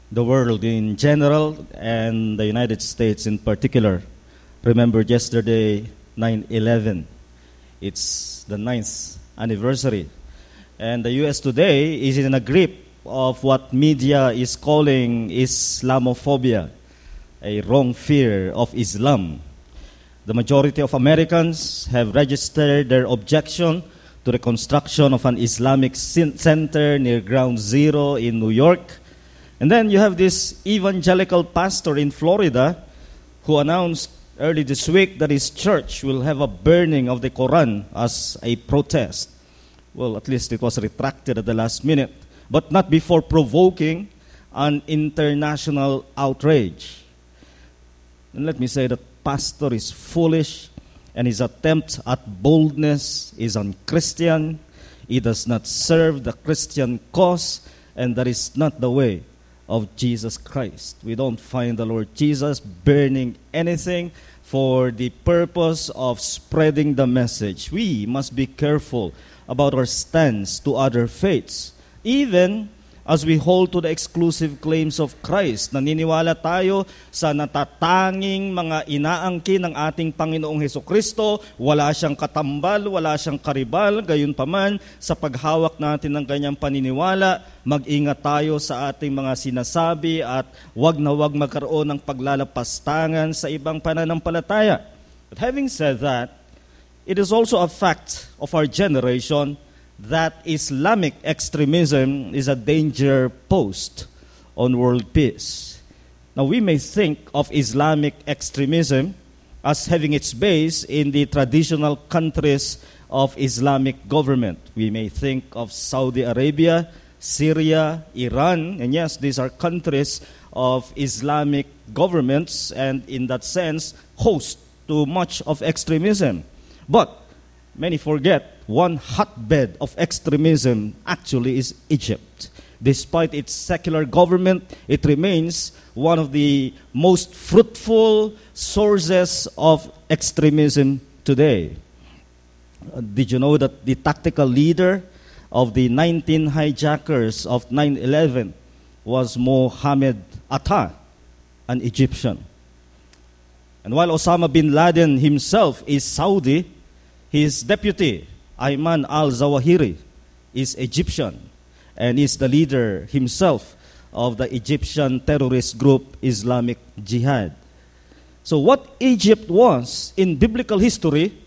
The world in general and the United States in particular remembered yesterday 9/11. It's the 9th anniversary. And the U.S. today is in a grip of what media is calling Islamophobia, a wrong fear of Islam. The majority of Americans have registered their objection to the construction of an Islamic center near Ground Zero in New York. And then you have this evangelical pastor in Florida who announced early this week that his church will have a burning of the Quran as a protest. Well, at least it was retracted at the last minute, but not before provoking an international outrage. And let me say that pastor is foolish, and his attempt at boldness is unchristian. He does not serve the Christian cause, and that is not the way of Jesus Christ. We don't find the Lord Jesus burning anything for the purpose of spreading the message. We must be careful about our stance to other faiths, even as we hold to the exclusive claims of Christ. Naniniwala tayo sa natatanging mga inaangkin ng ating Panginoong Hesukristo. Wala siyang katambal, wala siyang karibal. Gayunpaman, sa paghawak natin ng kanyang paniniwala, mag-ingat tayo sa ating mga sinasabi at wag na wag magkaroon ng paglalapastangan sa ibang pananampalataya. But having said that, it is also a fact of our generation that Islamic extremism is a danger posed on world peace. Now, we may think of Islamic extremism as having its base in the traditional countries of Islamic government. We may think of Saudi Arabia, Syria, Iran, and yes, these are countries of Islamic governments and in that sense host to much of extremism. But many forget one hotbed of extremism actually is Egypt. Despite its secular government, it remains one of the most fruitful sources of extremism today. Did you know that the tactical leader of the 19 hijackers of 9/11 was Mohammed Atta, an Egyptian? And while Osama bin Laden himself is Saudi, his deputy, Ayman al-Zawahiri, is Egyptian and is the leader himself of the Egyptian terrorist group Islamic Jihad. So what Egypt was in biblical history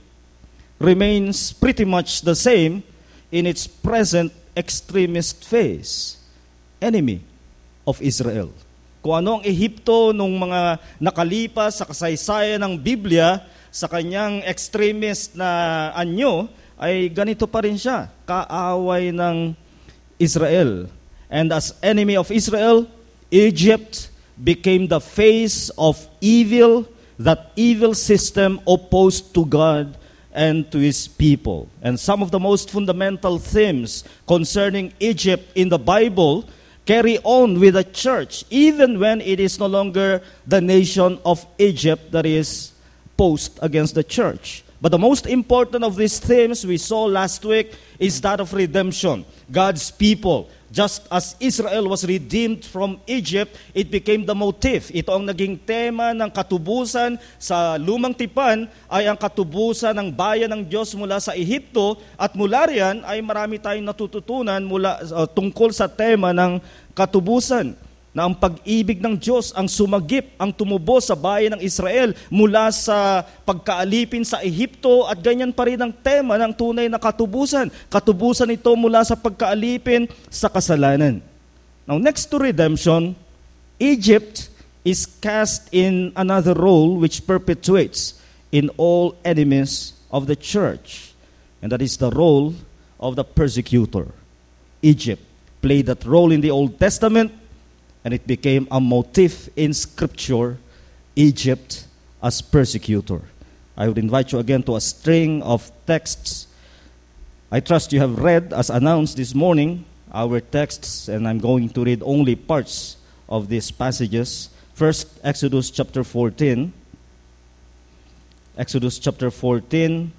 remains pretty much the same in its present extremist phase, enemy of Israel. Kung ano ang Ehipto nung mga nakalipas sa kasaysayan ng Biblia, sa kanyang extremist na anyo, ay ganito pa rin siya, kaaway ng Israel. And as enemy of Israel, Egypt became the face of evil, that evil system opposed to God and to His people. And some of the most fundamental themes concerning Egypt in the Bible carry on with the church, even when it is no longer the nation of Egypt that is posed against the church. But the most important of these themes we saw last week is that of redemption. God's people, just as Israel was redeemed from Egypt, it became the motif. Ito ang naging tema ng katubusan sa Lumang Tipan ay ang katubusan ng bayan ng Diyos mula sa Ehipto, at mula riyan ay marami tayong natututunan tungkol sa tema ng katubusan, na ang pag-ibig ng Diyos ang sumagip, ang tumubo sa bayan ng Israel mula sa pagkaalipin sa Ehipto, at ganyan pa rin ang tema ng tunay na katubusan. Katubusan ito mula sa pagkaalipin sa kasalanan. Now, next to redemption, Egypt is cast in another role which perpetuates in all enemies of the church, and that is the role of the persecutor. Egypt played that role in the Old Testament, and it became a motif in Scripture, Egypt as persecutor. I would invite you again to a string of texts. I trust you have read, as announced this morning, our texts, and I'm going to read only parts of these passages. First, Exodus chapter 14. Exodus chapter 14,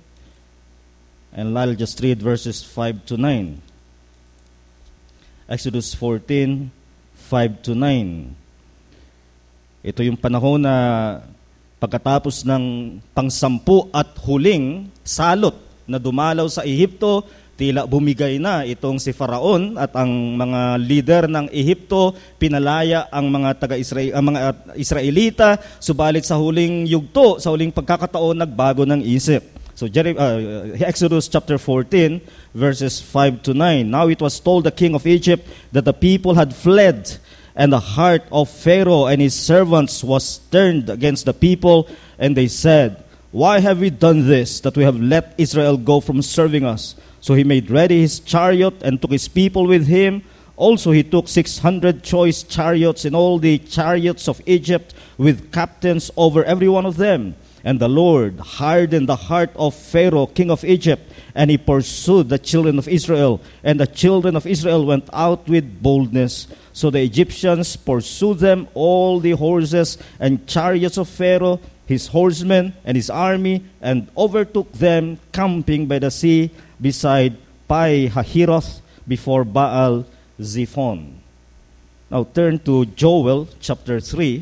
and I'll just read verses 5 to 9. Exodus 14, 5 to 9. Ito yung panahon na pagkatapos ng pangsampu at huling salot na dumalaw sa Ehipto, tila bumigay na itong si Faraon at ang mga leader ng Ehipto, pinalaya ang mga Israelita, subalit sa huling yugto, sa huling pagkakataon, nagbago ng isip. So Exodus chapter 14, verses 5 to 9. Now it was told the king of Egypt that the people had fled, and the heart of Pharaoh and his servants was turned against the people, and they said, "Why have we done this, that we have let Israel go from serving us?" So he made ready his chariot and took his people with him. Also he took 600 choice chariots and all the chariots of Egypt with captains over every one of them. And the Lord hardened the heart of Pharaoh, king of Egypt, and he pursued the children of Israel. And the children of Israel went out with boldness. So the Egyptians pursued them, all the horses and chariots of Pharaoh, his horsemen and his army, and overtook them camping by the sea beside Pi-hahiroth before Baal Zephon. Now turn to Joel chapter 3.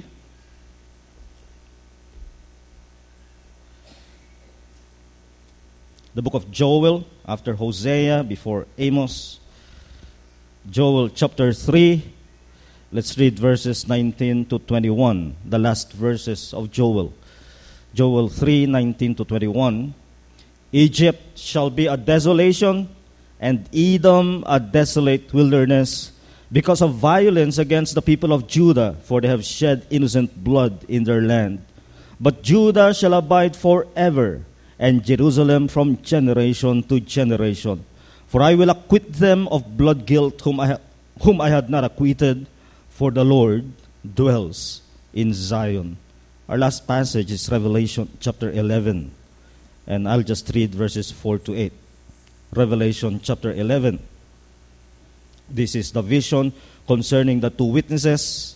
The book of Joel, after Hosea, before Amos. Joel chapter 3, let's read verses 19 to 21, the last verses of Joel. Joel 3, 19 to 21. Egypt shall be a desolation, and Edom a desolate wilderness, because of violence against the people of Judah, for they have shed innocent blood in their land. But Judah shall abide forever, and Jerusalem from generation to generation. For I will acquit them of blood guilt whom I had not acquitted, for the Lord dwells in Zion. Our last passage is Revelation chapter 11. And I'll just read verses 4 to 8. Revelation chapter 11. This is the vision concerning the two witnesses.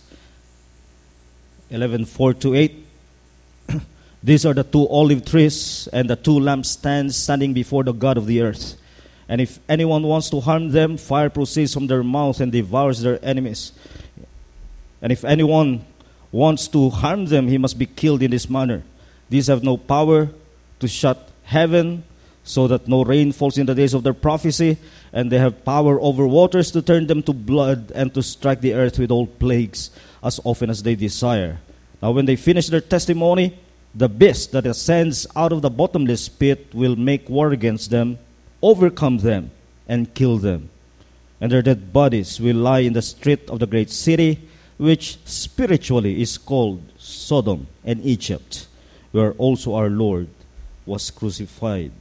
11:4 to 8. These are the two olive trees and the two lampstands standing before the God of the earth. And if anyone wants to harm them, fire proceeds from their mouth and devours their enemies. And if anyone wants to harm them, he must be killed in this manner. These have no power to shut heaven so that no rain falls in the days of their prophecy, and they have power over waters to turn them to blood and to strike the earth with all plagues as often as they desire. Now when they finish their testimony, the beast that ascends out of the bottomless pit will make war against them, overcome them, and kill them. And their dead bodies will lie in the street of the great city, which spiritually is called Sodom and Egypt, where also our Lord was crucified.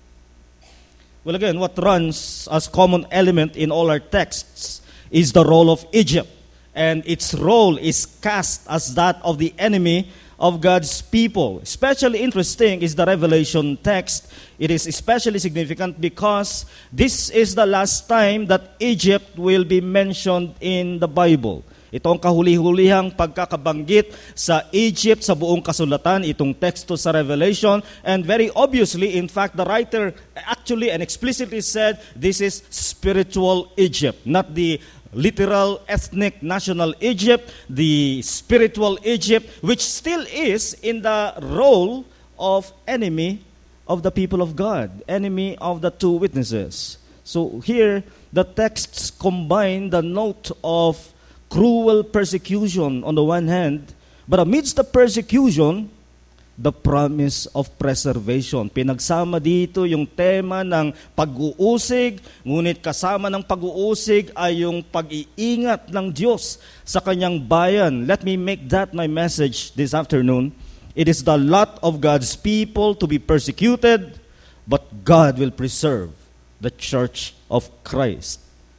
Well, again, what runs as common element in all our texts is the role of Egypt. And its role is cast as that of the enemy of God's people. Especially interesting is the Revelation text. It is especially significant because this is the last time that Egypt will be mentioned in the Bible. Ito ang kahuli-hulihang pagkakabanggit sa Egypt sa buong kasulatan, itong teksto sa Revelation. And very obviously, in fact, the writer actually and explicitly said this is spiritual Egypt, not the literal, ethnic, national Egypt, the spiritual Egypt, which still is in the role of enemy of the people of God, enemy of the two witnesses. So here, the texts combine the note of cruel persecution on the one hand, but amidst the persecution, the promise of preservation. Pinagsama dito yung tema ng pag-uusig, ngunit kasama ng pag-uusig ay yung pag-iingat ng Diyos sa kanyang bayan. Let me make that my message this afternoon. It is the lot of God's people to be persecuted, but God will preserve the Church of Christ.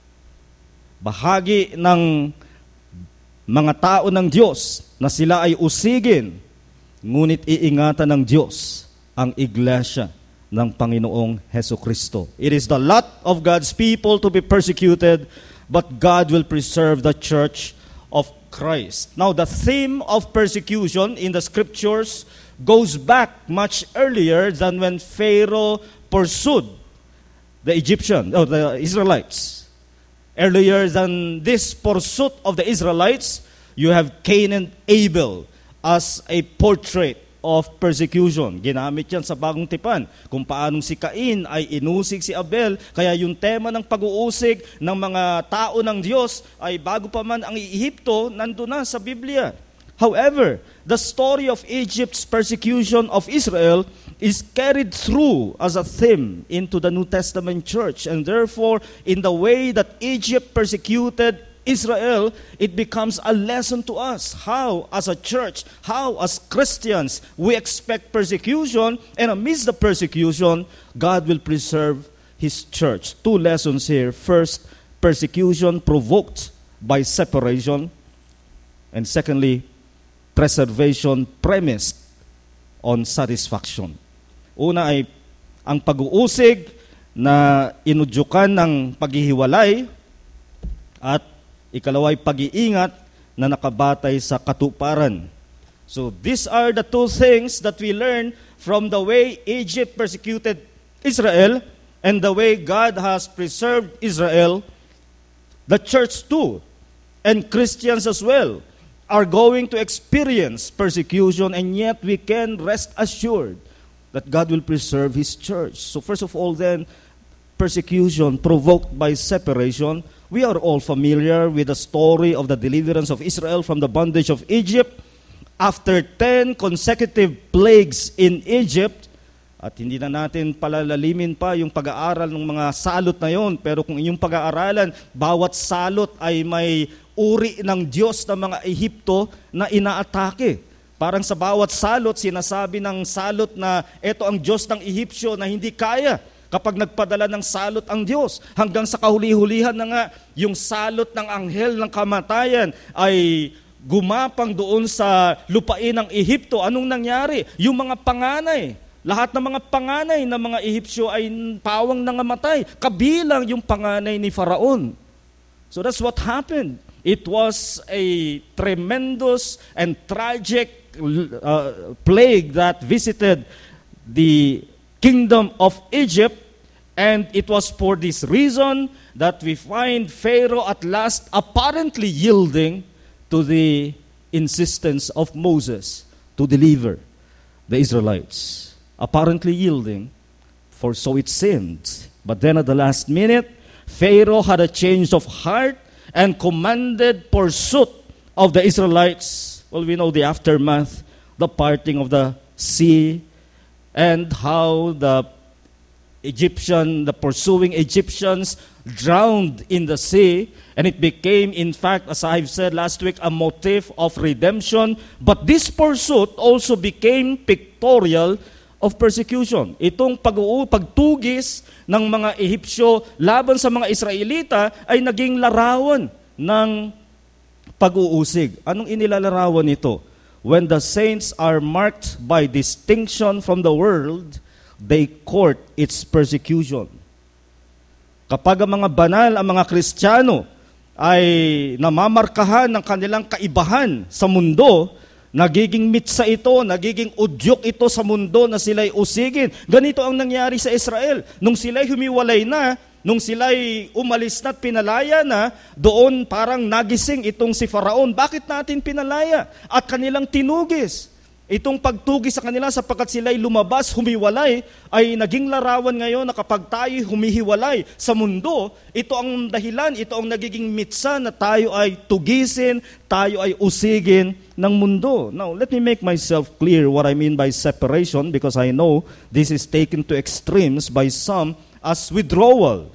Bahagi ng mga tao ng Diyos na sila ay usigin, ngunit iingatan ng Diyos ang iglesia ng Panginoong Hesukristo. It is the lot of God's people to be persecuted, but God will preserve the Church of Christ. Now, the theme of persecution in the Scriptures goes back much earlier than when Pharaoh pursued the Israelites. Earlier than this pursuit of the Israelites, you have Cain and Abel as a portrait of persecution. Ginamit yan sa Bagong Tipan. Kung paanong si Cain ay inusig si Abel. Kaya yung tema ng pag-uusig ng mga tao ng Diyos ay bago pa man ang Ehipto, nandun na sa Biblia. However, the story of Egypt's persecution of Israel is carried through as a theme into the New Testament church. And therefore, in the way that Egypt persecuted Israel, it becomes a lesson to us how as a church, how as Christians, we expect persecution, and amidst the persecution, God will preserve His church. Two lessons here. First, persecution provoked by separation, and secondly, preservation premised on satisfaction. Una ay ang pag-uusig na inudyukan ng paghihiwalay, at ikalawa ay pag-iingat na nakabatay sa katuparan. So these are the two things that we learn from the way Egypt persecuted Israel and the way God has preserved Israel. The church too, and Christians as well, are going to experience persecution, and yet we can rest assured that God will preserve His church. So first of all then, persecution provoked by separation. We are all familiar with the story of the deliverance of Israel from the bondage of Egypt. After 10 consecutive plagues in Egypt, at hindi na natin palalalimin pa yung pag-aaral ng mga salot na yon, pero kung inyong pag-aaralan, bawat salot ay may uri ng Diyos ng mga Ehipto na inaatake. Parang sa bawat salot, sinasabi ng salot na ito ang Diyos ng Ehipsyo na hindi kaya kapag nagpadala ng salot ang Diyos. Hanggang sa kahuli-hulihan na nga, yung salot ng anghel ng kamatayan ay gumapang doon sa lupain ng Ehipto. Anong nangyari? Yung mga panganay, lahat ng mga panganay ng mga Ehipsyo ay pawang nangamatay. Kabilang yung panganay ni Faraon. So that's what happened. It was a tremendous and tragic plague that visited the kingdom of Egypt, and it was for this reason that we find Pharaoh at last apparently yielding to the insistence of Moses to deliver the Israelites. Apparently yielding, for so it seemed. But then at the last minute, Pharaoh had a change of heart and commanded pursuit of the Israelites. Well, we know the aftermath, the parting of the sea, and how the pursuing Egyptians drowned in the sea, and it became, in fact, as I've said last week, a motif of redemption. But this pursuit also became pictorial of persecution. Itong pagtugis ng mga Ehipsyo laban sa mga Israelita ay naging larawan ng pag-uusig. Anong inilalarawan nito? When the saints are marked by distinction from the world, they court its persecution. Kapag ang mga banal, ang mga Kristiyano ay namamarkahan ng kanilang kaibahan sa mundo, nagiging mitsa ito, nagiging udyok ito sa mundo na sila'y usigin. Ganito ang nangyari sa Israel. Nung sila'y humiwalay na, nung sila'y umalis na at pinalaya na, doon parang nagising itong si Faraon. Bakit natin pinalaya? At kanilang tinugis. Itong pagtugis sa kanila sapagkat sila'y lumabas, humiwalay, ay naging larawan ngayon na kapag tayo humihiwalay sa mundo, ito ang dahilan, ito ang nagiging mitsa na tayo ay tugisin, tayo ay usigin ng mundo. Now, let me make myself clear what I mean by separation, because I know this is taken to extremes by some as withdrawal.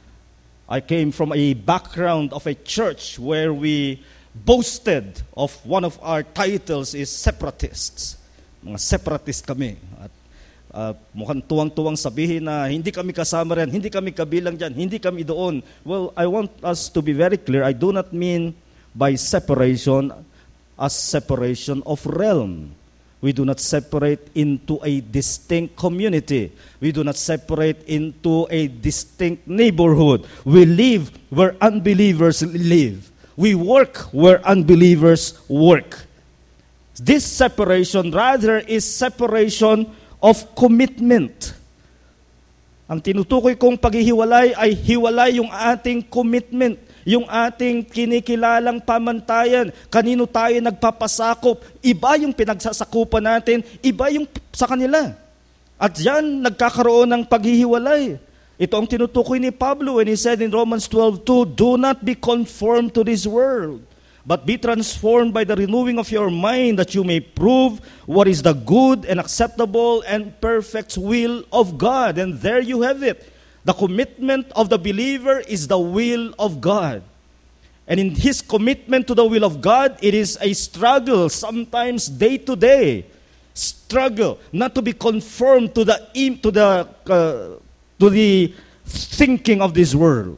I came from a background of a church where we boasted of one of our titles is separatists. Mga separatist kami. At mukhang tuwang-tuwang sabihin na hindi kami kasama rin, hindi kami kabilang dyan, hindi kami doon. Well, I want us to be very clear. I do not mean by separation as separation of realm. We do not separate into a distinct community. We do not separate into a distinct neighborhood. We live where unbelievers live. We work where unbelievers work. This separation rather is separation of commitment. Ang tinutukoy kong paghihiwalay ay hiwalay yung ating commitment. yung ating kinikilalang pamantayan, kanino tayo nagpapasakop, iba yung pinagsasakupan natin, iba yung sa kanila. At yan, nagkakaroon ng paghihiwalay. Ito ang tinutukoy ni Pablo when he said in Romans 12:2, "Do not be conformed to this world, but be transformed by the renewing of your mind, that you may prove what is the good and acceptable and perfect will of God." And there you have it. The commitment of the believer is the will of God. And in his commitment to the will of God, it is a struggle, sometimes day to day. Struggle not to be conformed to the thinking of this world.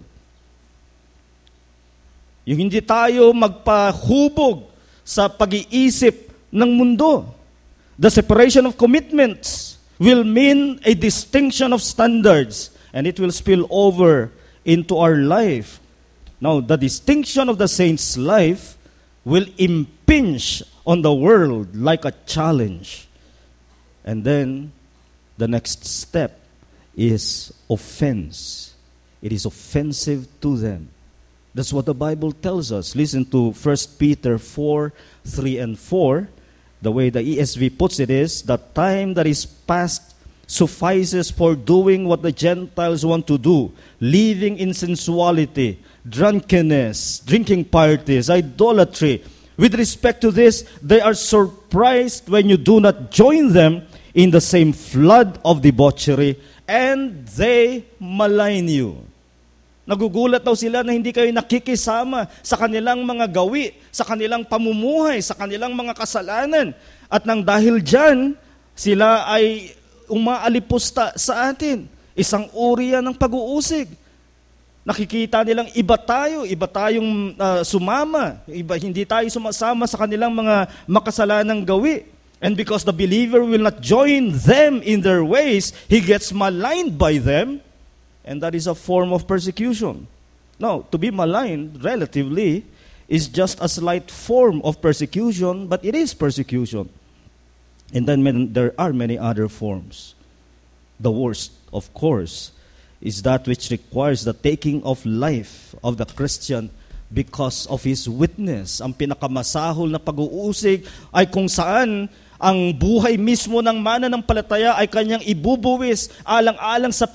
Yung hindi tayo magpahubog sa pag-iisip ng mundo. The separation of commitments will mean a distinction of standards, and it will spill over into our life. Now, the distinction of the saint's life will impinge on the world like a challenge. And then, the next step is offense. It is offensive to them. That's what the Bible tells us. Listen to 1 Peter 4:3 and 4. The way the ESV puts it is, "The time that is past suffices for doing what the Gentiles want to do, living in sensuality, drunkenness, drinking parties, idolatry. With respect to this, they are surprised when you do not join them in the same flood of debauchery, and they malign you." Nagugulat daw sila na hindi kayo nakikisama sa kanilang mga gawi, sa kanilang pamumuhay, sa kanilang mga kasalanan. At nang dahil dyan, sila ay umaalipusta sa atin. Isang uri yan ng pag-uusig. Nakikita nilang iba tayong sumama, hindi tayo sumasama sa kanilang mga makasalanang gawi. And because the believer will not join them in their ways, he gets maligned by them. And that is a form of persecution. Now, to be maligned, relatively, is just a slight form of persecution, but it is persecution. And then there are many other forms. The worst, of course, is that which requires the taking of life of the Christian because of his witness. Ang pinakamasahol na pag-uusig ay kung saan ang buhay mismo ng mananampalataya ay kanyang ibubuwis alang-alang sa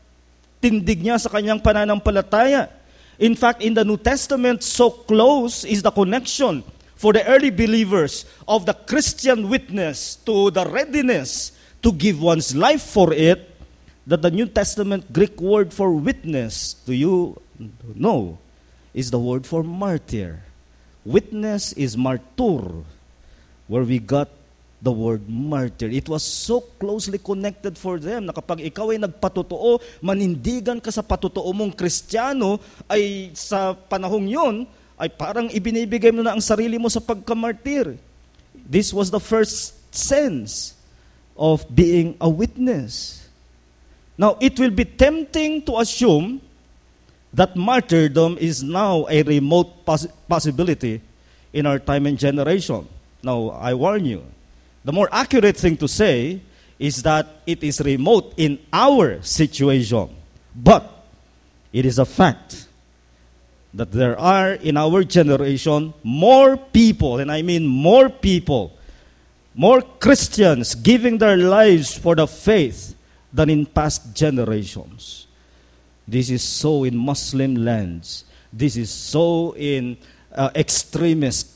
tindig niya sa kanyang pananampalataya. In fact, in the New Testament, so close is the connection for the early believers of the Christian witness to the readiness to give one's life for it, that the New Testament Greek word for witness, do you know, is the word for martyr. Witness is martur, where we got the word martyr. It was so closely connected for them na kapag ikaw ay nagpatotoo, manindigan ka sa patotoo mong Kristiyano, ay sa panahong yun, ay parang ibinibigay mo na ang sarili mo sa pagkamartir. This was the first sense of being a witness. Now, it will be tempting to assume that martyrdom is now a remote possibility in our time and generation. Now, I warn you, the more accurate thing to say is that it is remote in our situation. But it is a fact that there are in our generation more people, and I mean more people, more Christians giving their lives for the faith than in past generations. This is so in Muslim lands. This is so in extremist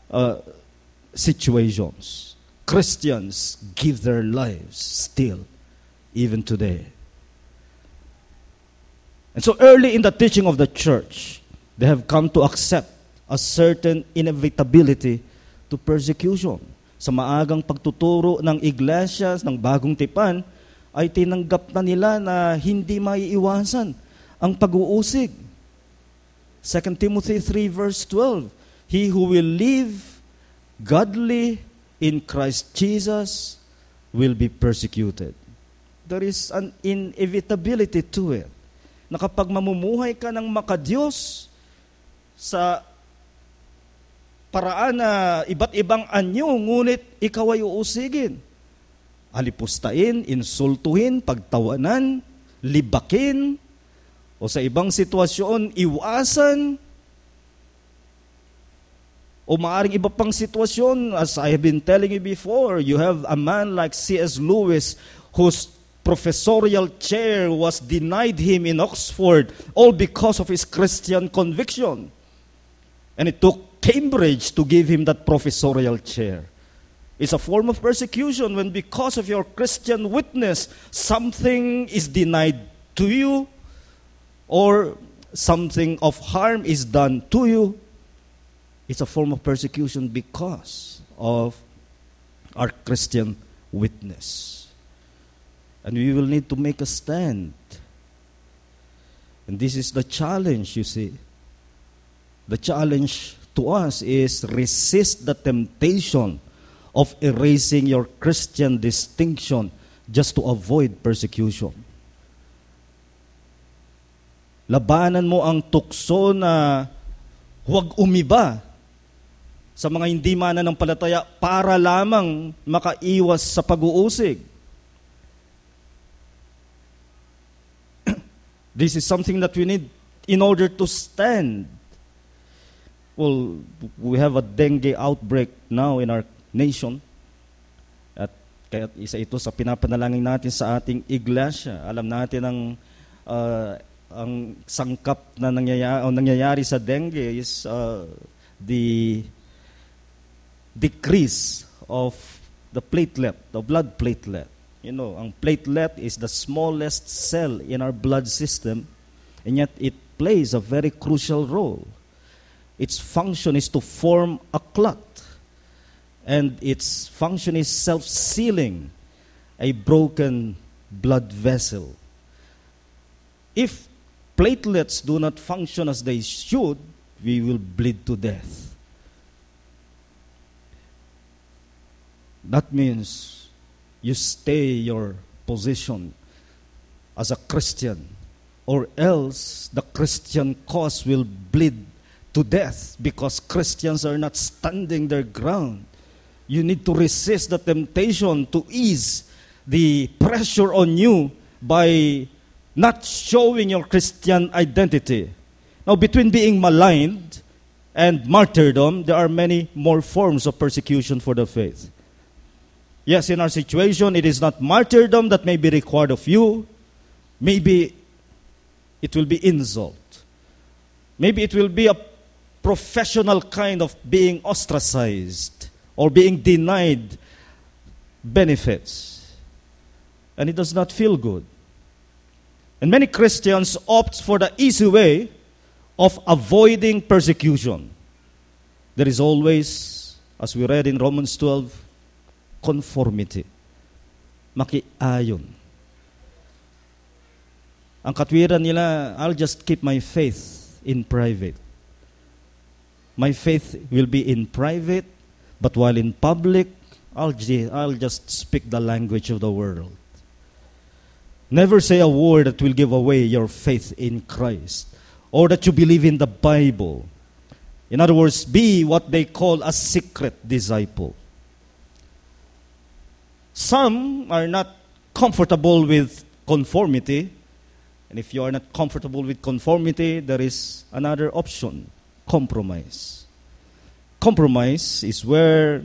situations. Christians give their lives still, even today. And so early in the teaching of the church, they have come to accept a certain inevitability to persecution. Sa maagang pagtuturo ng iglesia, ng bagong tipan, ay tinanggap na nila na hindi maiiwasan ang pag-uusig. 2 Timothy 3 verse 12, "He who will live godly in Christ Jesus will be persecuted." There is an inevitability to it. Na kapag mamumuhay ka ng makadiyos sa paraan na iba't ibang anyo, ngunit ikaw ay uusigin. Alipustain, insultuhin, pagtawanan, libakin, o sa ibang sitwasyon, iwasan, O maaring iba pang sitwasyon, as I have been telling you before, you have a man like C.S. Lewis whose professorial chair was denied him in Oxford, all because of his Christian conviction. And it took Cambridge to give him that professorial chair. It's a form of persecution when because of your Christian witness, something is denied to you or something of harm is done to you. It's a form of persecution because of our Christian witness. And we will need to make a stand. And this is the challenge, you see. The challenge to us is resist the temptation of erasing your Christian distinction just to avoid persecution. Labanan mo ang tukso na huwag umiba sa mga hindi mananampalataya para lamang makaiwas sa pag-uusig. This is something that we need in order to stand. Well, we have a dengue outbreak now in our nation. At kaya isa ito sa pinapanalangin natin sa ating iglesia. Alam natin ang sangkap na nangyayari sa dengue is the decrease of the platelet, the blood platelet. You know, ang platelet is the smallest cell in our blood system, and yet it plays a very crucial role. Its function is to form a clot, and its function is self-sealing a broken blood vessel. If platelets do not function as they should, we will bleed to death. That means you stay your position as a Christian, or else the Christian cause will bleed to death because Christians are not standing their ground. You need to resist the temptation to ease the pressure on you by not showing your Christian identity. Now, between being maligned and martyrdom, there are many more forms of persecution for the faith. Yes, in our situation, it is not martyrdom that may be required of you. Maybe it will be insult. Maybe it will be a professional kind of being ostracized or being denied benefits. And it does not feel good. And many Christians opt for the easy way of avoiding persecution. There is always, as we read in Romans 12, conformity. Makiayon. Ang katwiran nila, I'll just keep my faith in private. My faith will be in private, but while in public, I'll just speak the language of the world. Never say a word that will give away your faith in Christ or that you believe in the Bible. In other words, be what they call a secret disciple. Some are not comfortable with conformity. And if you are not comfortable with conformity, there is another option, compromise. Compromise is where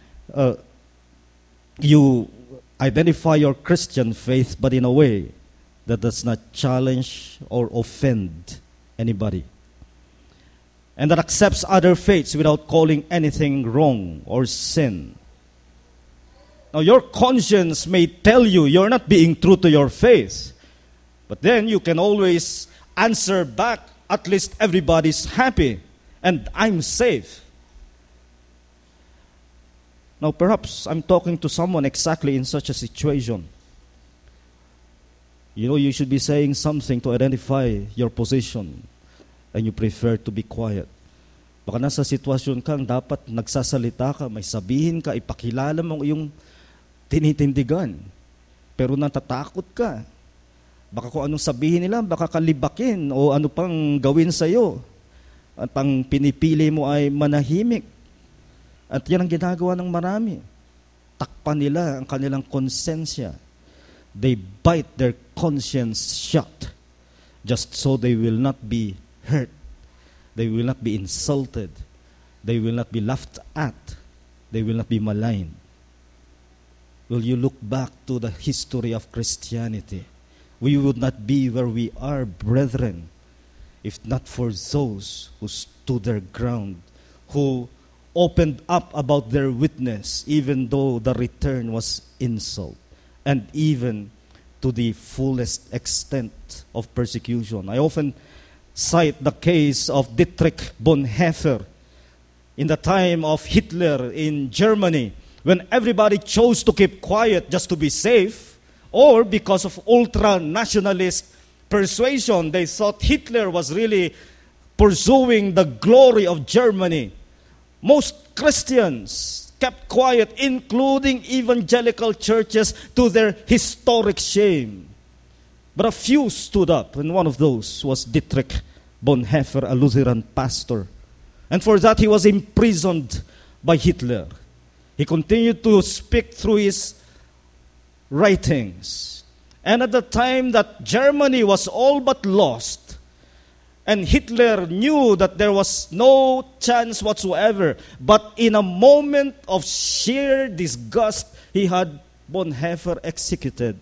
you identify your Christian faith, but in a way that does not challenge or offend anybody. And that accepts other faiths without calling anything wrong or sin. Now, your conscience may tell you you're not being true to your faith. But then you can always answer back, at least everybody's happy and I'm safe. Now, perhaps I'm talking to someone exactly in such a situation. You know, you should be saying something to identify your position and you prefer to be quiet. Baka nasa sitwasyon kang dapat nagsasalita ka, may sabihin ka, ipakilala mo yung tinitindigan. Pero natatakot ka. Baka kung anong sabihin nila, baka kalibakin o ano pang gawin sa'yo. At ang pinipili mo ay manahimik. At yan ang ginagawa ng marami. Takpan nila ang kanilang konsensya. They bite their conscience shut just so they will not be hurt. They will not be insulted. They will not be laughed at. They will not be maligned. Will you look back to the history of Christianity? We would not be where we are, brethren, if not for those who stood their ground, who opened up about their witness, even though the return was insult, and even to the fullest extent of persecution. I often cite the case of Dietrich Bonhoeffer in the time of Hitler in Germany, when everybody chose to keep quiet just to be safe, or because of ultra-nationalist persuasion, they thought Hitler was really pursuing the glory of Germany. Most Christians kept quiet, including evangelical churches, to their historic shame. But a few stood up, and one of those was Dietrich Bonhoeffer, a Lutheran pastor. And for that, he was imprisoned by Hitler. He continued to speak through his writings. And at the time that Germany was all but lost, and Hitler knew that there was no chance whatsoever, but in a moment of sheer disgust, he had Bonhoeffer executed.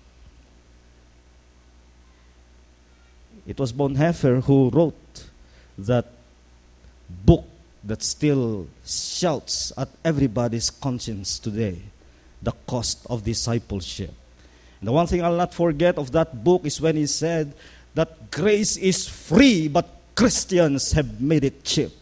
It was Bonhoeffer who wrote that book that still shouts at everybody's conscience today, The Cost of Discipleship. And the one thing I'll not forget of that book is when he said that grace is free, but Christians have made it cheap.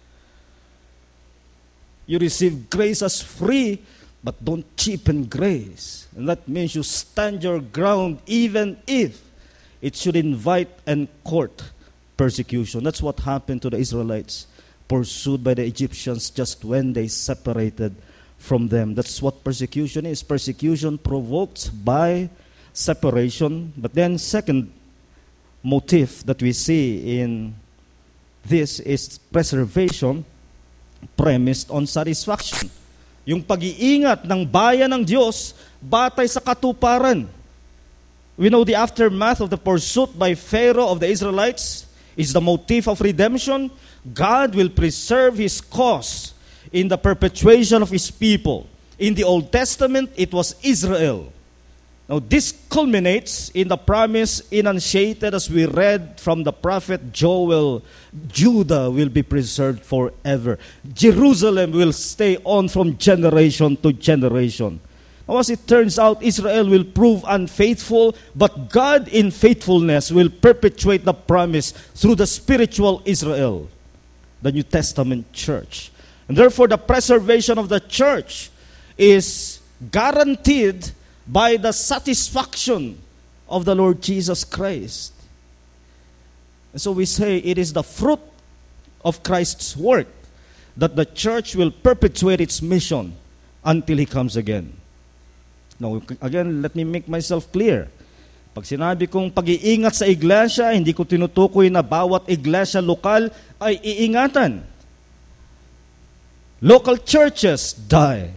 You receive grace as free, but don't cheapen grace. And that means you stand your ground even if it should invite and court persecution. That's what happened to the Israelites, pursued by the Egyptians just when they separated from them. That's what persecution is. Persecution provoked by separation. But then second motif that we see in this is preservation premised on satisfaction. Yung pag-iingat ng bayan ng Diyos batay sa katuparan. We know the aftermath of the pursuit by Pharaoh of the Israelites is the motif of redemption. God will preserve His cause in the perpetuation of His people. In the Old Testament, it was Israel. Now, this culminates in the promise enunciated as we read from the prophet Joel. Judah will be preserved forever. Jerusalem will stay on from generation to generation. Now, as it turns out, Israel will prove unfaithful, but God in faithfulness will perpetuate the promise through the spiritual Israel, the New Testament church. And therefore, the preservation of the church is guaranteed by the satisfaction of the Lord Jesus Christ. And so we say it is the fruit of Christ's work that the church will perpetuate its mission until He comes again. Now, again, let me make myself clear. Pag sinabi kong pag-iingat sa iglesia, hindi ko tinutukoy na bawat iglesia lokal ay iingatan. Local churches die.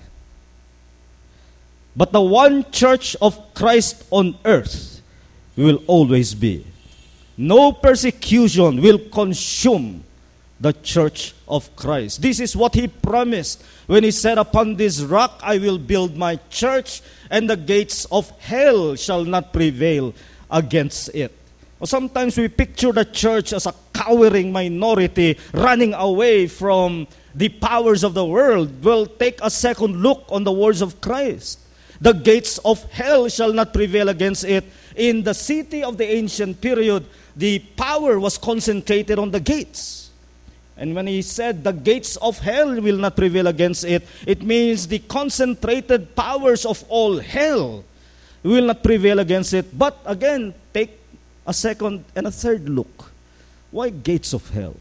But the one church of Christ on earth will always be. No persecution will consume the church of Christ. This is what He promised when He said, "Upon this rock I will build my church, and the gates of hell shall not prevail against it." Sometimes we picture the church as a cowering minority running away from the powers of the world. Well, take a second look on the words of Christ. The gates of hell shall not prevail against it. In the city of the ancient period, the power was concentrated on the gates. And when He said the gates of hell will not prevail against it, it means the concentrated powers of all hell will not prevail against it. But again, take a second and a third look. Why gates of hell?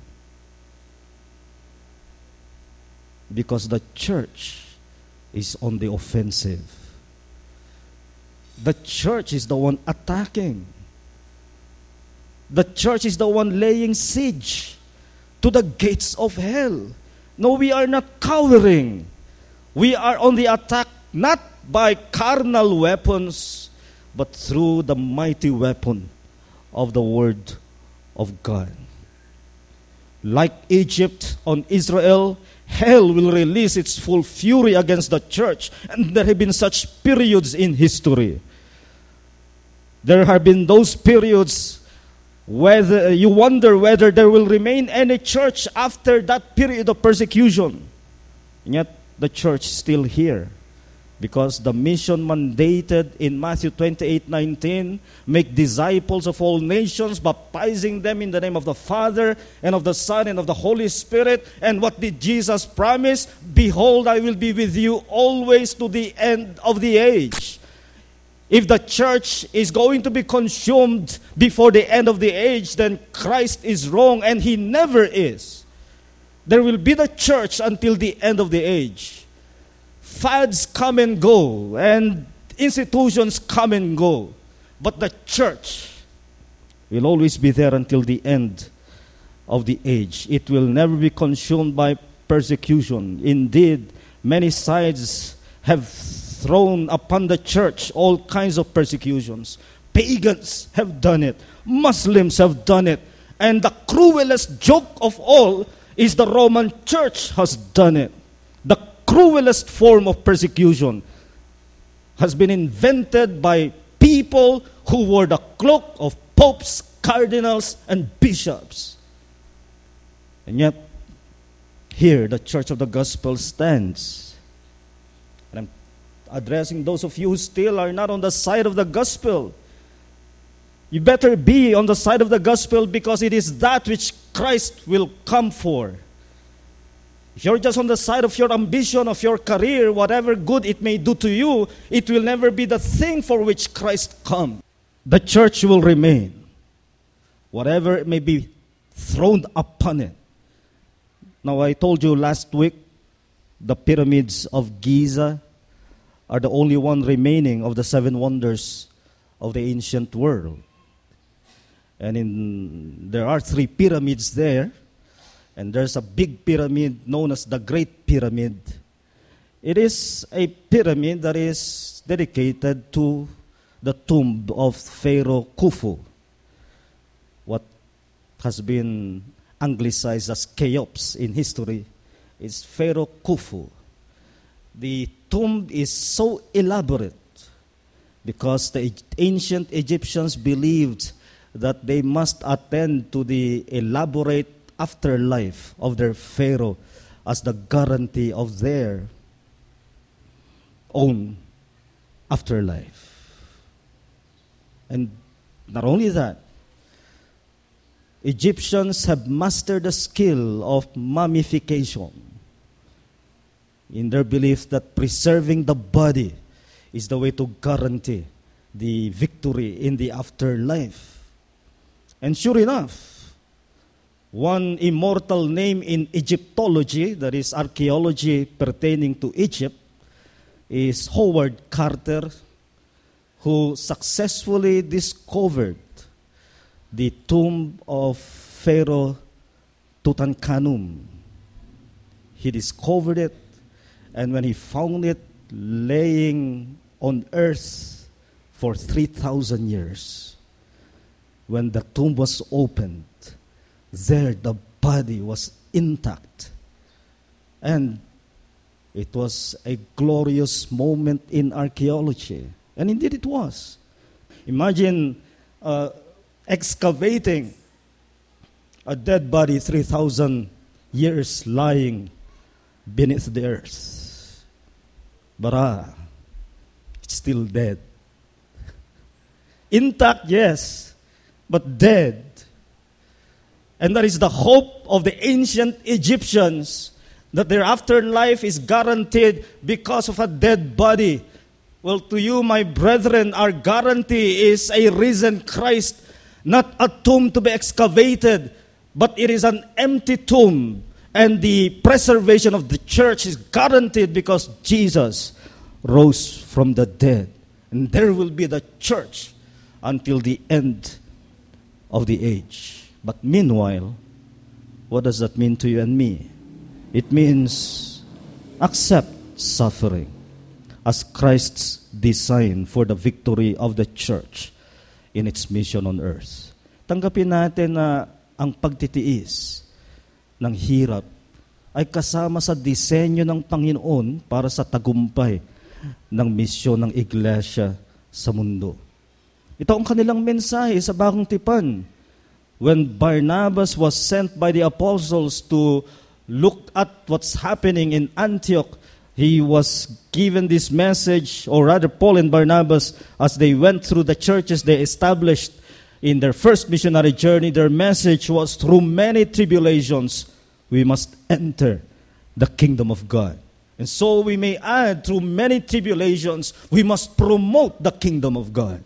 Because the church is on the offensive. The church is the one attacking. The church is the one laying siege to the gates of hell. No, we are not cowering. We are on the attack not by carnal weapons, but through the mighty weapon of the Word of God. Like Egypt on Israel, hell will release its full fury against the church. And there have been such periods in history. There have been those periods whether you wonder whether there will remain any church after that period of persecution. And yet the church is still here. Because the mission mandated in Matthew 28:19, make disciples of all nations, baptizing them in the name of the Father and of the Son and of the Holy Spirit. And what did Jesus promise? Behold, I will be with you always to the end of the age. If the church is going to be consumed before the end of the age, then Christ is wrong, and He never is. There will be the church until the end of the age. Fads come and go, and institutions come and go. But the church will always be there until the end of the age. It will never be consumed by persecution. Indeed, many sides have thrown upon the church all kinds of persecutions. Pagans have done it. Muslims have done it. And the cruelest joke of all is the Roman Church has done it. The cruelest form of persecution has been invented by people who wore the cloak of popes, cardinals, and bishops. And yet, here the Church of the Gospel stands. And I'm addressing those of you who still are not on the side of the gospel. You better be on the side of the gospel, because it is that which Christ will come for. If you're just on the side of your ambition, of your career, whatever good it may do to you, it will never be the thing for which Christ comes. The church will remain, whatever may be thrown upon it. Now, I told you last week, the pyramids of Giza are the only one remaining of the 7 wonders of the ancient world. And there are 3 pyramids there. And there's a big pyramid known as the Great Pyramid. It is a pyramid that is dedicated to the tomb of Pharaoh Khufu, what has been anglicized as Cheops in history is Pharaoh Khufu. The tomb is so elaborate because the ancient Egyptians believed that they must attend to the elaborate afterlife of their Pharaoh as the guarantee of their own afterlife. And not only that, Egyptians have mastered the skill of mummification in their belief that preserving the body is the way to guarantee the victory in the afterlife. And sure enough, one immortal name in Egyptology, that is archaeology pertaining to Egypt, is Howard Carter, who successfully discovered the tomb of Pharaoh Tutankhamun. He discovered it, and when he found it laying on earth for 3,000 years, when the tomb was opened, there the body was intact. And it was a glorious moment in archaeology. And indeed it was. Imagine excavating a dead body 3,000 years lying beneath the earth. But it's still dead. Intact, yes, but dead. And that is the hope of the ancient Egyptians, that their afterlife is guaranteed because of a dead body. Well, to you, my brethren, our guarantee is a risen Christ, not a tomb to be excavated, but it is an empty tomb. And the preservation of the church is guaranteed because Jesus rose from the dead. And there will be the church until the end of the age. But meanwhile, what does that mean to you and me? It means accept suffering as Christ's design for the victory of the church in its mission on earth. Tanggapin natin na ang pagtitiis ng hirap ay kasama sa disenyo ng Panginoon para sa tagumpay ng misyon ng iglesia sa mundo. Ito ang kanilang mensahe sa Bagong Tipan. When Barnabas was sent by the apostles to look at what's happening in Antioch, he was given this message, or rather Paul and Barnabas, as they went through the churches they established in their first missionary journey, their message was, through many tribulations, we must enter the kingdom of God. And so we may add, through many tribulations, we must promote the kingdom of God.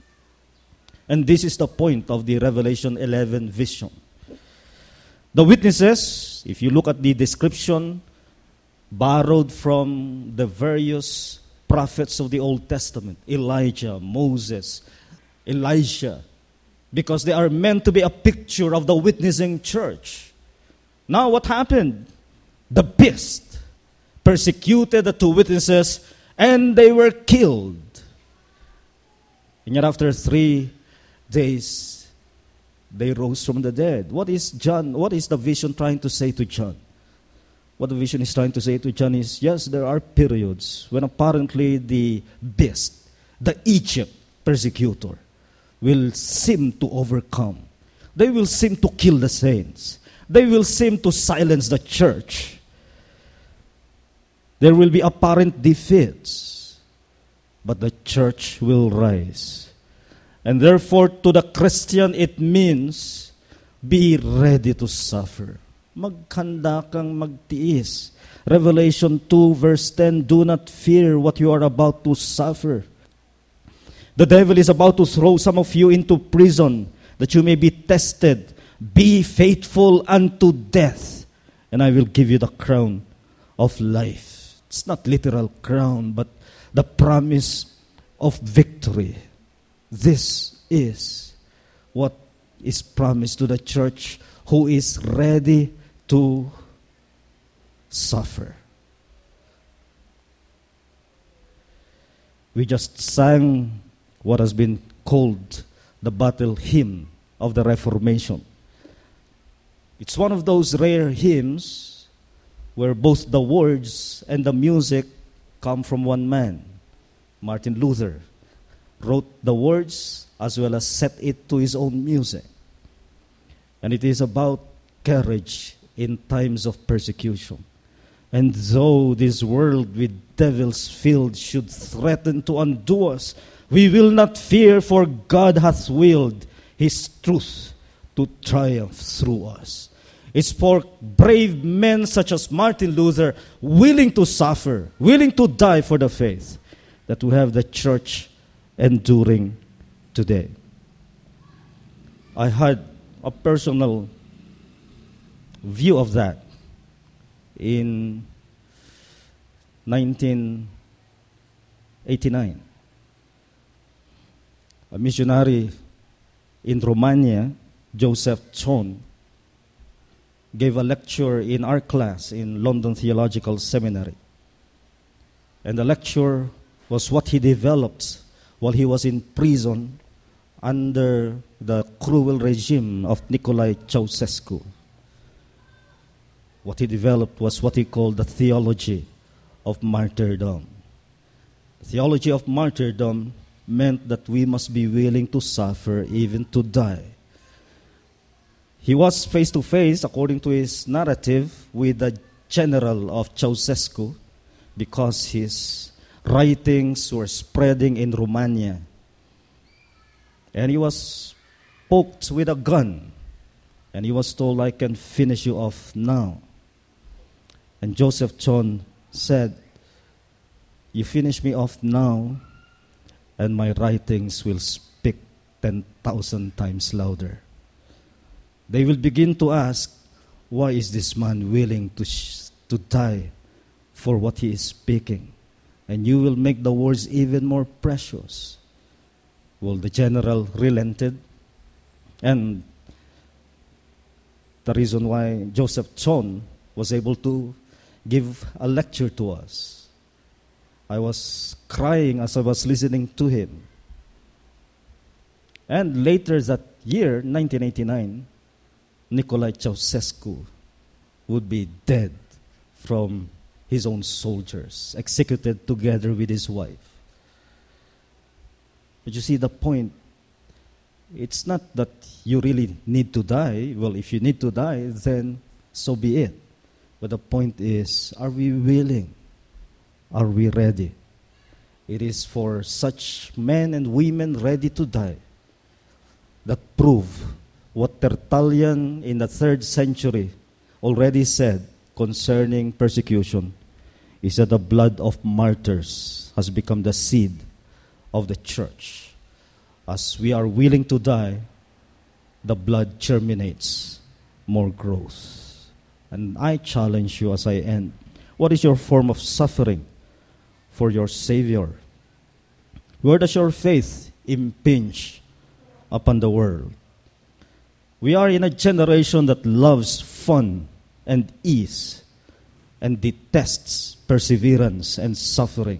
And this is the point of the Revelation 11 vision. The witnesses, if you look at the description, borrowed from the various prophets of the Old Testament, Elijah, Moses, Elisha, because they are meant to be a picture of the witnessing church. Now what happened? The beast persecuted the two witnesses and they were killed. And yet after 3 days, they rose from the dead. What is the vision trying to say to John? What the vision is trying to say to John is, yes, there are periods when apparently the beast, the Egypt persecutor, will seem to overcome. They will seem to kill the saints. They will seem to silence the church. There will be apparent defeats, but the church will rise. And therefore, to the Christian, it means be ready to suffer. Maghanda kang magtiis. Revelation 2 verse 10, do not fear what you are about to suffer. The devil is about to throw some of you into prison that you may be tested. Be faithful unto death, and I will give you the crown of life. It's not literal crown, but the promise of victory. This is what is promised to the church who is ready to suffer. We just sang what has been called the battle hymn of the Reformation. It's one of those rare hymns where both the words and the music come from one man. Martin Luther wrote the words as well as set it to his own music. And it is about courage in times of persecution. And though this world with devils filled should threaten to undo us, we will not fear, for God hath willed His truth to triumph through us. It's for brave men such as Martin Luther, willing to suffer, willing to die for the faith, that we have the church enduring today. I had a personal view of that in 1989. A missionary in Romania, Joseph Chon, gave a lecture in our class in London Theological Seminary. And the lecture was what he developed while he was in prison under the cruel regime of Nicolae Ceausescu. What he developed was what he called the theology of martyrdom. The theology of martyrdom meant that we must be willing to suffer, even to die. He was face to face, according to his narrative, with the general of Ceausescu because his writings were spreading in Romania. And he was poked with a gun. And he was told, I can finish you off now. And Joseph Chon said, you finish me off now, and my writings will speak 10,000 times louder. They will begin to ask, why is this man willing to die for what he is speaking? And you will make the words even more precious. Well, the general relented. And the reason why Joseph Chon was able to give a lecture to us, I was crying as I was listening to him. And later that year, 1989, Nicolae Ceausescu would be dead from his own soldiers, executed together with his wife. But you see the point, it's not that you really need to die. Well, if you need to die, then so be it. But the point is, are we willing? Are we ready? It is for such men and women ready to die that prove what Tertullian in the 3rd century already said concerning persecution, is that the blood of martyrs has become the seed of the church. As we are willing to die, the blood germinates more growth. And I challenge you as I end, what is your form of suffering for your Savior? Where does your faith impinge upon the world? We are in a generation that loves fun and ease and detests perseverance and suffering.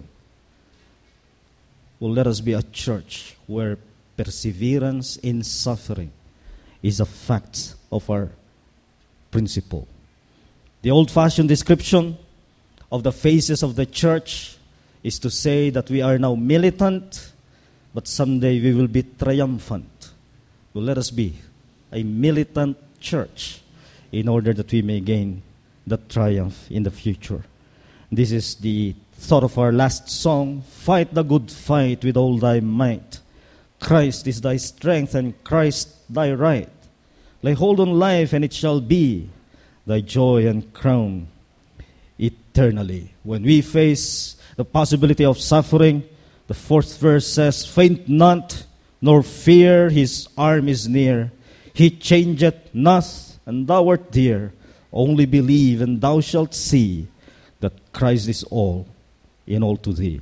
Well, let us be a church where perseverance in suffering is a fact of our principle. The old-fashioned description of the phases of the church is to say that we are now militant, but someday we will be triumphant. Well, let us be a militant church in order that we may gain the triumph in the future. This is the thought of our last song. Fight the good fight with all thy might. Christ is thy strength and Christ thy right. Lay hold on life and it shall be thy joy and crown eternally. When we face the possibility of suffering, the 4th verse says, faint not, nor fear, his arm is near. He changeth not, and thou art dear. Only believe, and thou shalt see that Christ is all in all to thee.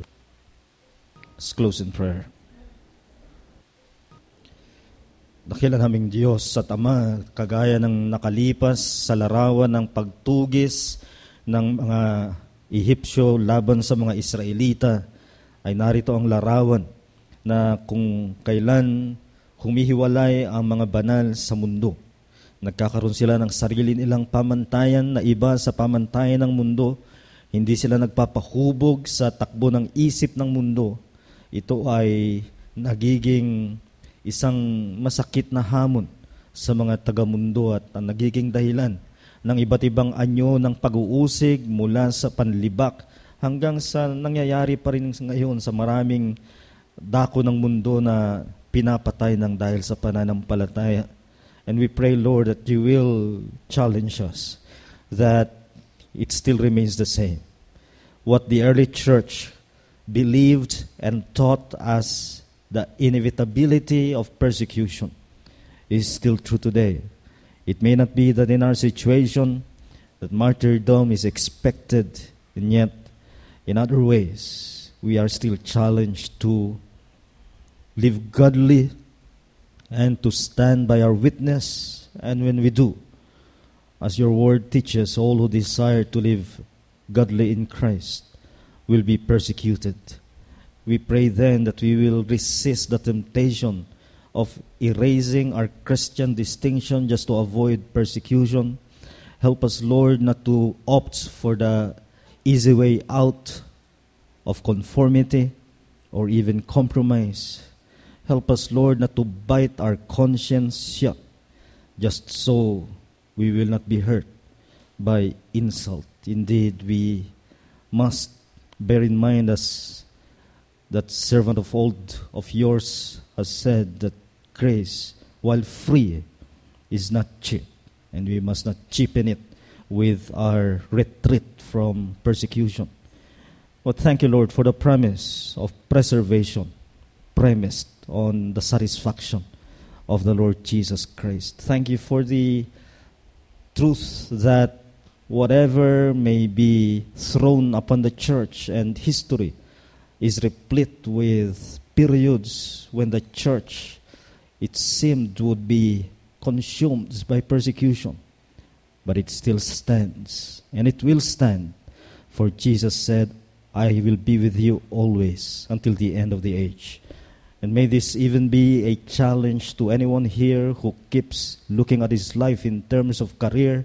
Let's close in prayer. Dakilan naming Diyos at Ama, kagaya ng nakalipas sa larawan ng pagtugis ng mga Ehipsyo laban sa mga Israelita, ay narito ang larawan na kung kailan humihiwalay ang mga banal sa mundo. Nagkakaroon sila ng sarili nilang pamantayan na iba sa pamantayan ng mundo. Hindi sila nagpapahubog sa takbo ng isip ng mundo. Ito ay nagiging isang masakit na hamon sa mga taga-mundo at ang nagiging dahilan ng iba't ibang anyo ng pag-uusig mula sa panlibak hanggang sa nangyayari pa rin ngayon sa maraming dako ng mundo na pinapatay ng dahil sa pananampalataya. And we pray, Lord, that you will challenge us, that it still remains the same. What the early church believed and taught as the inevitability of persecution is still true today. It may not be that in our situation that martyrdom is expected, and yet in other ways we are still challenged to live godly and to stand by our witness. And when we do, as your word teaches, all who desire to live godly in Christ will be persecuted. We pray then that we will resist the temptation of erasing our Christian distinction just to avoid persecution. Help us, Lord, not to opt for the easy way out of conformity or even compromise. Help us, Lord, not to bite our conscience shut just so we will not be hurt by insult. Indeed, we must bear in mind, as that servant of old of yours has said, that grace, while free, is not cheap, and we must not cheapen it with our retreat from persecution. But thank you, Lord, for the promise of preservation premised on the satisfaction of the Lord Jesus Christ. Thank you for the truth that whatever may be thrown upon the church and history is replete with periods when the church, it seemed, would be consumed by persecution. But it still stands, and it will stand. For Jesus said, I will be with you always until the end of the age. And may this even be a challenge to anyone here who keeps looking at his life in terms of career,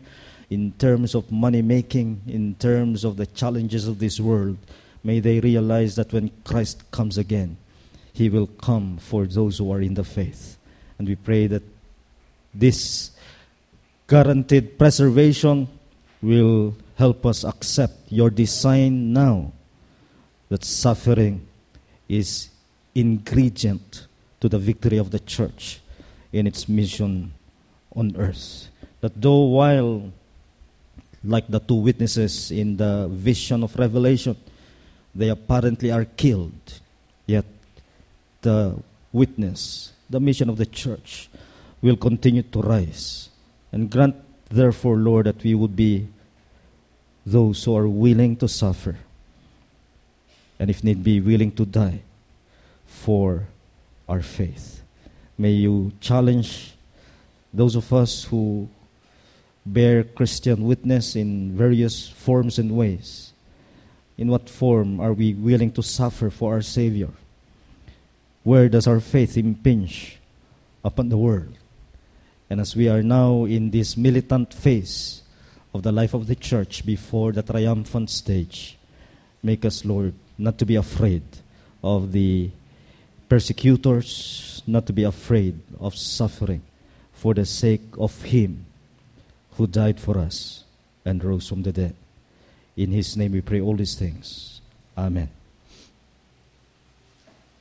in terms of money making, in terms of the challenges of this world, may they realize that when Christ comes again, He will come for those who are in the faith. And we pray that this guaranteed preservation will help us accept your design now, that suffering is ingredient to the victory of the church in its mission on earth. That though while, like the two witnesses in the vision of Revelation, they apparently are killed, yet the witness, the mission of the church, will continue to rise. And grant, therefore, Lord, that we would be those who are willing to suffer, and if need be, willing to die for our faith. May you challenge those of us who bear Christian witness in various forms and ways. In what form are we willing to suffer for our Savior? Where does our faith impinge upon the world? And as we are now in this militant phase of the life of the church before the triumphant stage, make us, Lord, not to be afraid of the persecutors, not to be afraid of suffering for the sake of Him who died for us and rose from the dead. In His name we pray all these things. Amen.